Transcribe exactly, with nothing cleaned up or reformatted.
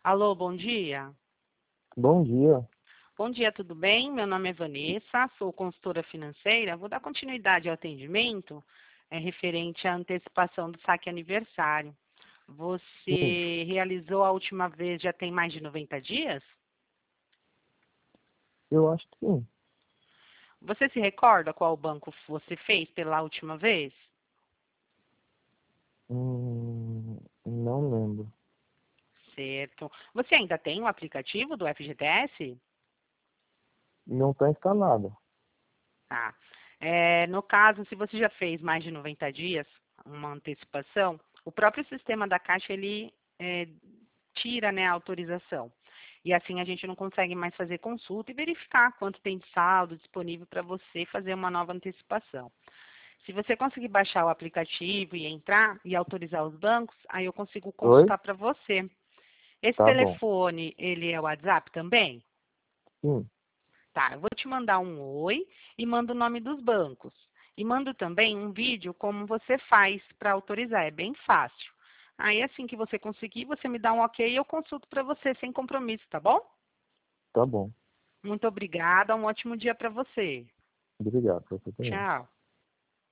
Alô, bom dia. Bom dia. Bom dia, tudo bem? Meu nome é Vanessa, sou consultora financeira. Vou dar continuidade ao atendimento é, referente à antecipação do saque aniversário. Sim, Você realizou a última vez já tem mais de noventa dias? eu acho que sim. Você se recorda qual banco você fez pela última vez? Hum, não lembro. Certo. Você ainda tem o aplicativo do F G T S? Não está instalado. Tá. É, no caso, se você já fez mais de noventa dias, uma antecipação, o próprio sistema da Caixa, ele é, tira, né, a autorização. E assim a gente não consegue mais fazer consulta e verificar quanto tem de saldo disponível para você fazer uma nova antecipação. Se você conseguir baixar o aplicativo e entrar e autorizar os bancos, aí eu consigo Oi? consultar para você. Esse Tá bom. telefone, ele é o WhatsApp também? Sim, Tá, eu vou te mandar um oi e mando o nome dos bancos. E mando também um vídeo como você faz para autorizar, é bem fácil. Aí assim que você conseguir, você me dá um ok e eu consulto para você sem compromisso, tá bom? tá bom. Muito obrigada, um ótimo dia para você. Obrigado. Você também. Tchau.